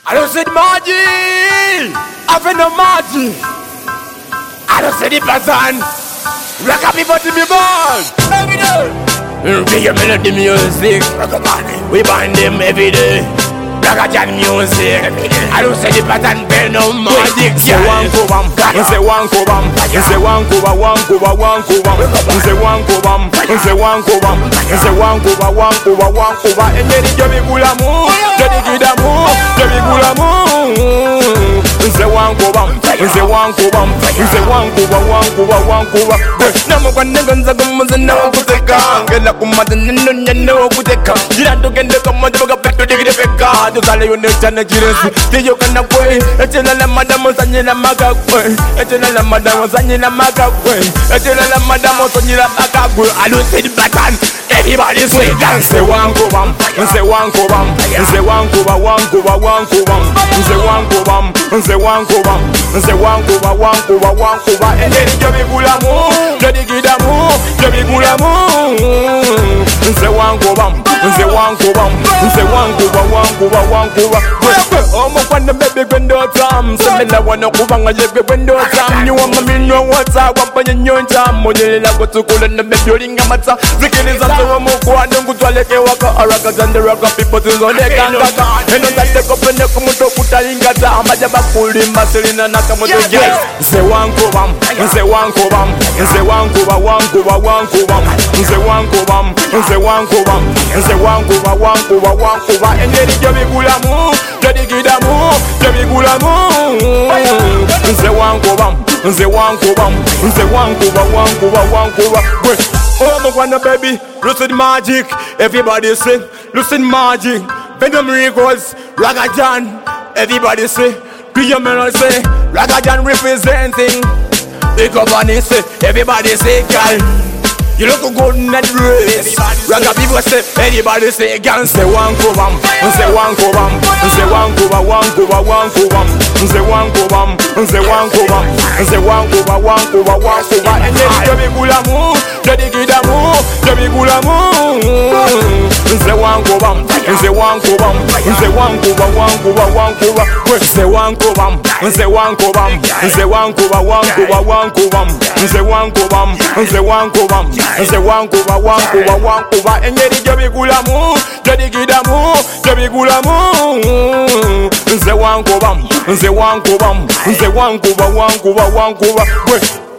I don't see the margin. I feel no margin. I don't see the person. Rock up people to me born. Every day. Big your melody music. We bind them every day. Ragajan music. I don't say the pattern bell no magic. Say one kubam, say one kubam, say one kuba, one kuba, one kubam, say one kubam, say one kubam, say one kuba, one kuba, one kuba. And then you be gulamu, then you get amu, then you gulamu. Say one kubam, say one kubam, say one kuba, one kuba, one kuba. Namu kwanenganza kumuzina kuteka, ngela kumadini nunyo kuteka. Jirando kende kama jaga peto digre peka. Tukale yonechana kiresi, tiyo kana kwe. Echena la madamo sanyina magakwe. Echena la madamo sanyina magakwe. Echena la madamo sanyina magakwe. I don't see the pattern. Everybody say dance. Say one kubam, say one kubam, say one kuba, one kuba, one kubam, say one kubam, say one kubam, say one kuba, one kuba, one kuba. And then you be gulamu, jadi gidamu, jadi gulamu. Say one kubam, say one kubam, say one kuba, one kuba, one kuba. Oh my God, baby, when do time? Say me la wanna kuba ngaje when do time? You want me know what's up? Wapanya nyonja, mwenye la kutukula na baby ringa mata. Zikiliza kwa nungu twaleke waka araka zande raka people tuzone kangaka. Eno tate kopene kumuto kutalingata. Amaja bakuli maselina naka moto yes. Say one kubam, say one kubam, say one kuba, one kuba, one kubam, say one kubam, say one kubam, say one kuba, one kuba, one kuba. And then you be gulamu, jadi gidamu, jadi gulamu. Say one kubam, say one kubam, say one kuba, one kuba, one kuba. Oh my God, baby, listen magic. Everybody say, listen magic. Venom Records, Ragajan. Everybody say, Priya Melody say, Ragajan representing. Big up on it, say, everybody say, girl. You look good in that dress. Raga people say, anybody say, girl. Say one kubam, say one kubam, say one kuba, one kuba, one kubam, say one kubam, say one kubam, say one kuba, one kuba, one kuba. And then you be gulamu, jadi gidamu, jadi gulamu. Say one kubam, say one kubam, say one kuba, one kuba, one kuba. Say one kubam, say one kubam, say one kuba, one kuba, one kubam, say one kubam, say one kubam. Say one kuba, one kuba, one kuba. And then you be gulamu, jadi gidamu, jadi gulamu. Say one kubam, say one kubam, say one kuba, one kuba, one kuba.